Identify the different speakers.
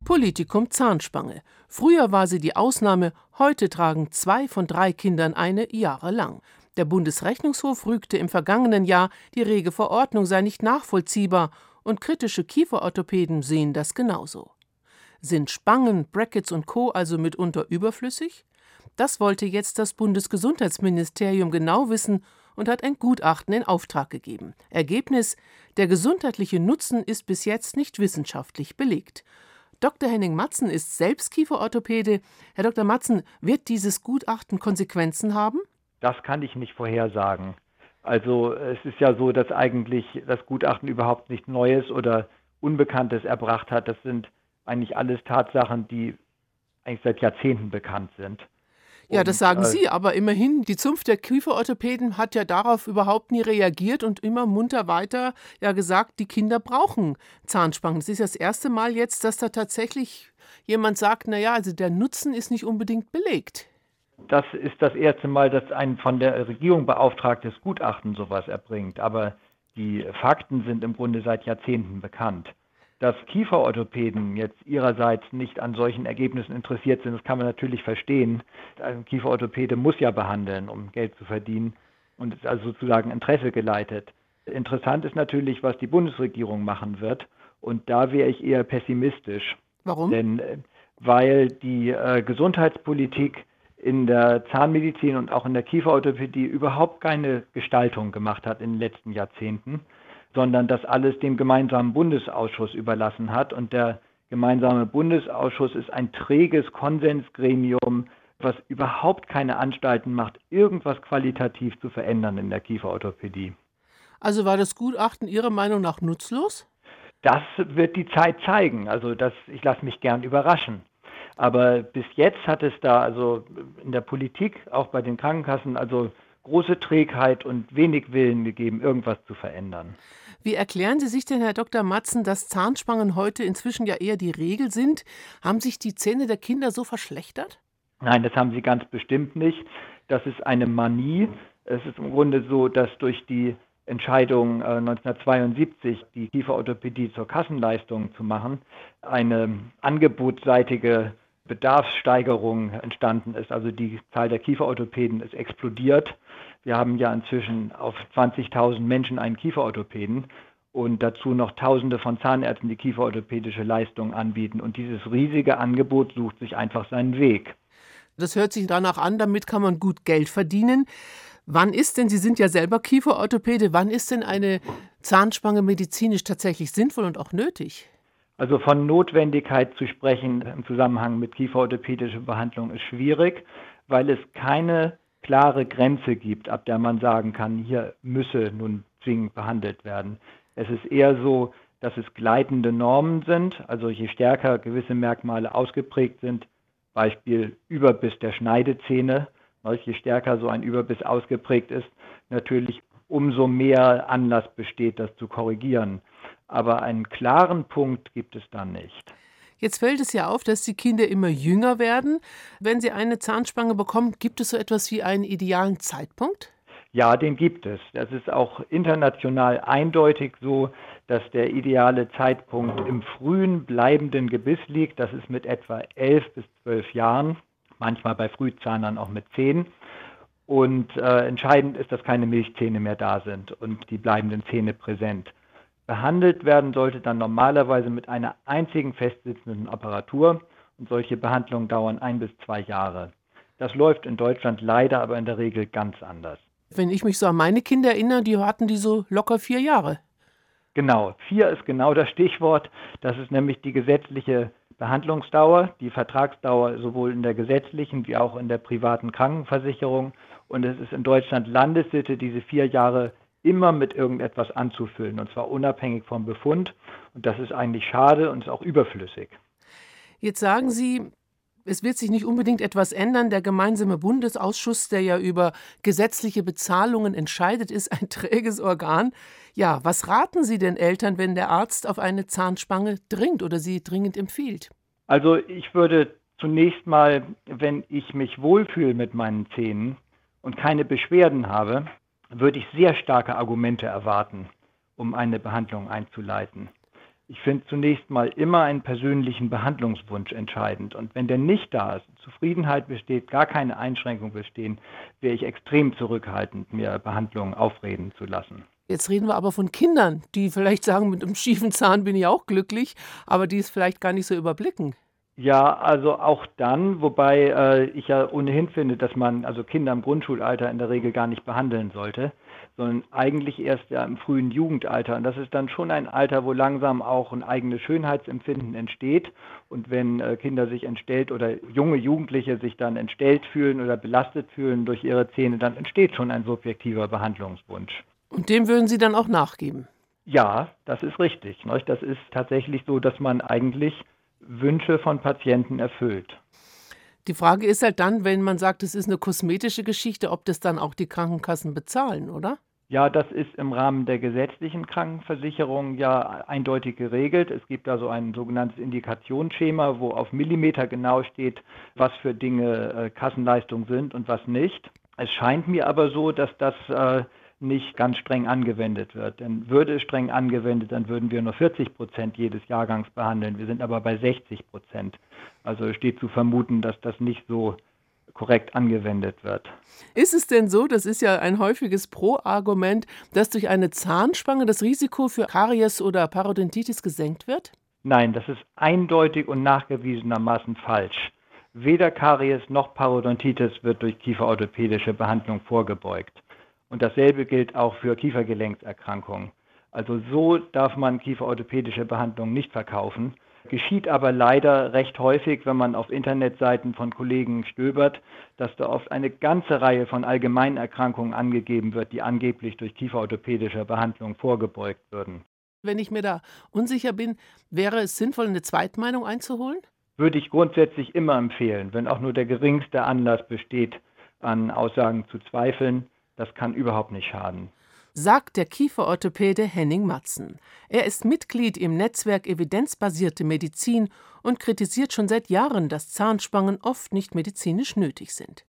Speaker 1: Politikum Zahnspange. Früher war sie die Ausnahme, heute tragen 2 von 3 Kindern eine jahrelang. Der Bundesrechnungshof rügte im vergangenen Jahr, die rege Verordnung sei nicht nachvollziehbar, und kritische Kieferorthopäden sehen das genauso. Sind Spangen, Brackets und Co. also mitunter überflüssig? Das wollte jetzt das Bundesgesundheitsministerium genau wissen und hat ein Gutachten in Auftrag gegeben. Ergebnis: Der gesundheitliche Nutzen ist bis jetzt nicht wissenschaftlich belegt. Dr. Henning Matzen ist selbst Kieferorthopäde. Herr Dr. Matzen, wird dieses Gutachten Konsequenzen haben?
Speaker 2: Das kann ich nicht vorhersagen. Also es ist ja so, dass eigentlich das Gutachten überhaupt nichts Neues oder Unbekanntes erbracht hat. Das sind eigentlich alles Tatsachen, die eigentlich seit Jahrzehnten bekannt sind.
Speaker 1: Ja, das sagen Sie, aber immerhin, die Zunft der Kieferorthopäden hat ja darauf überhaupt nie reagiert und immer munter weiter gesagt, die Kinder brauchen Zahnspangen. Das ist das erste Mal jetzt, dass da tatsächlich jemand sagt, also der Nutzen ist nicht unbedingt belegt.
Speaker 2: Das ist das erste Mal, dass ein von der Regierung beauftragtes Gutachten sowas erbringt. Aber die Fakten sind im Grunde seit Jahrzehnten bekannt. Dass Kieferorthopäden jetzt ihrerseits nicht an solchen Ergebnissen interessiert sind, das kann man natürlich verstehen. Ein Kieferorthopäde muss ja behandeln, um Geld zu verdienen, und ist also sozusagen Interesse geleitet. Interessant ist natürlich, was die Bundesregierung machen wird, und da wäre ich eher pessimistisch.
Speaker 1: Warum?
Speaker 2: Denn weil die Gesundheitspolitik in der Zahnmedizin und auch in der Kieferorthopädie überhaupt keine Gestaltung gemacht hat in den letzten Jahrzehnten, sondern das alles dem gemeinsamen Bundesausschuss überlassen hat. Und der gemeinsame Bundesausschuss ist ein träges Konsensgremium, was überhaupt keine Anstalten macht, irgendwas qualitativ zu verändern in der Kieferorthopädie.
Speaker 1: Also war das Gutachten Ihrer Meinung nach nutzlos?
Speaker 2: Das wird die Zeit zeigen. Also ich lasse mich gern überraschen. Aber bis jetzt hat es da also in der Politik, auch bei den Krankenkassen, also große Trägheit und wenig Willen gegeben, irgendwas zu verändern.
Speaker 1: Wie erklären Sie sich denn, Herr Dr. Matzen, dass Zahnspangen heute inzwischen ja eher die Regel sind? Haben sich die Zähne der Kinder so verschlechtert?
Speaker 2: Nein, das haben sie ganz bestimmt nicht. Das ist eine Manie. Es ist im Grunde so, dass durch die Entscheidung 1972, die Kieferorthopädie zur Kassenleistung zu machen, eine angebotsseitige Bedarfssteigerung entstanden ist. Also die Zahl der Kieferorthopäden ist explodiert. Wir haben ja inzwischen auf 20.000 Menschen einen Kieferorthopäden und dazu noch Tausende von Zahnärzten, die kieferorthopädische Leistungen anbieten. Und dieses riesige Angebot sucht sich einfach seinen Weg.
Speaker 1: Das hört sich danach an, damit kann man gut Geld verdienen. Wann ist denn, Sie sind ja selber Kieferorthopäde, wann ist denn eine Zahnspange medizinisch tatsächlich sinnvoll und auch nötig?
Speaker 2: Also von Notwendigkeit zu sprechen im Zusammenhang mit kieferorthopädischer Behandlung ist schwierig, weil es keine klare Grenze gibt, ab der man sagen kann, hier müsse nun zwingend behandelt werden. Es ist eher so, dass es gleitende Normen sind, also je stärker gewisse Merkmale ausgeprägt sind, Beispiel Überbiss der Schneidezähne, je stärker so ein Überbiss ausgeprägt ist, natürlich umso mehr Anlass besteht, das zu korrigieren. Aber einen klaren Punkt gibt es dann nicht.
Speaker 1: Jetzt fällt es ja auf, dass die Kinder immer jünger werden. Wenn sie eine Zahnspange bekommen, gibt es so etwas wie einen idealen Zeitpunkt?
Speaker 2: Ja, den gibt es. Das ist auch international eindeutig so, dass der ideale Zeitpunkt im frühen bleibenden Gebiss liegt. Das ist mit etwa 11 bis 12 Jahren, manchmal bei Frühzahnern auch mit 10. Und entscheidend ist, dass keine Milchzähne mehr da sind und die bleibenden Zähne präsent. Behandelt werden sollte dann normalerweise mit einer einzigen festsitzenden Apparatur, und solche Behandlungen dauern 1 bis 2 Jahre. Das läuft in Deutschland leider aber in der Regel ganz anders.
Speaker 1: Wenn ich mich so an meine Kinder erinnere, die hatten die so locker 4 Jahre.
Speaker 2: Genau, 4 ist genau das Stichwort. Das ist nämlich die gesetzliche Behandlungsdauer, die Vertragsdauer sowohl in der gesetzlichen wie auch in der privaten Krankenversicherung. Und es ist in Deutschland Landessitte, diese 4 Jahre immer mit irgendetwas anzufüllen, und zwar unabhängig vom Befund. Und das ist eigentlich schade und ist auch überflüssig.
Speaker 1: Jetzt sagen Sie, es wird sich nicht unbedingt etwas ändern. Der gemeinsame Bundesausschuss, der ja über gesetzliche Bezahlungen entscheidet, ist ein träges Organ. Ja, was raten Sie den Eltern, wenn der Arzt auf eine Zahnspange dringt oder sie dringend empfiehlt?
Speaker 2: Also ich würde zunächst mal, wenn ich mich wohlfühle mit meinen Zähnen und keine Beschwerden habe, würde ich sehr starke Argumente erwarten, um eine Behandlung einzuleiten. Ich finde zunächst mal immer einen persönlichen Behandlungswunsch entscheidend. Und wenn der nicht da ist, Zufriedenheit besteht, gar keine Einschränkung bestehen, wäre ich extrem zurückhaltend, mir Behandlungen aufreden zu lassen.
Speaker 1: Jetzt reden wir aber von Kindern, die vielleicht sagen, mit einem schiefen Zahn bin ich auch glücklich, aber die es vielleicht gar nicht so überblicken.
Speaker 2: Ja, also auch dann, wobei ich ja ohnehin finde, dass man also Kinder im Grundschulalter in der Regel gar nicht behandeln sollte, sondern eigentlich erst ja im frühen Jugendalter. Und das ist dann schon ein Alter, wo langsam auch ein eigenes Schönheitsempfinden entsteht. Und wenn Kinder sich entstellt oder junge Jugendliche sich dann entstellt fühlen oder belastet fühlen durch ihre Zähne, dann entsteht schon ein subjektiver Behandlungswunsch.
Speaker 1: Und dem würden Sie dann auch nachgeben?
Speaker 2: Ja, das ist richtig. Ne? Das ist tatsächlich so, dass man eigentlich Wünsche von Patienten erfüllt.
Speaker 1: Die Frage ist halt dann, wenn man sagt, es ist eine kosmetische Geschichte, ob das dann auch die Krankenkassen bezahlen, oder?
Speaker 2: Ja, das ist im Rahmen der gesetzlichen Krankenversicherung ja eindeutig geregelt. Es gibt da so ein sogenanntes Indikationsschema, wo auf Millimeter genau steht, was für Dinge Kassenleistung sind und was nicht. Es scheint mir aber so, dass das nicht ganz streng angewendet wird. Denn würde es streng angewendet, dann würden wir nur 40% jedes Jahrgangs behandeln. Wir sind aber bei 60%. Also steht zu vermuten, dass das nicht so korrekt angewendet wird.
Speaker 1: Ist es denn so, das ist ja ein häufiges Pro-Argument, dass durch eine Zahnspange das Risiko für Karies oder Parodontitis gesenkt wird?
Speaker 2: Nein, das ist eindeutig und nachgewiesenermaßen falsch. Weder Karies noch Parodontitis wird durch kieferorthopädische Behandlung vorgebeugt. Und dasselbe gilt auch für Kiefergelenkserkrankungen. Also so darf man kieferorthopädische Behandlung nicht verkaufen. Geschieht aber leider recht häufig, wenn man auf Internetseiten von Kollegen stöbert, dass da oft eine ganze Reihe von Allgemeinerkrankungen angegeben wird, die angeblich durch kieferorthopädische Behandlung vorgebeugt würden.
Speaker 1: Wenn ich mir da unsicher bin, wäre es sinnvoll, eine Zweitmeinung einzuholen?
Speaker 2: Würde ich grundsätzlich immer empfehlen, wenn auch nur der geringste Anlass besteht, an Aussagen zu zweifeln. Das kann überhaupt nicht schaden.
Speaker 1: Sagt der Kieferorthopäde Henning Matzen. Er ist Mitglied im Netzwerk Evidenzbasierte Medizin und kritisiert schon seit Jahren, dass Zahnspangen oft nicht medizinisch nötig sind.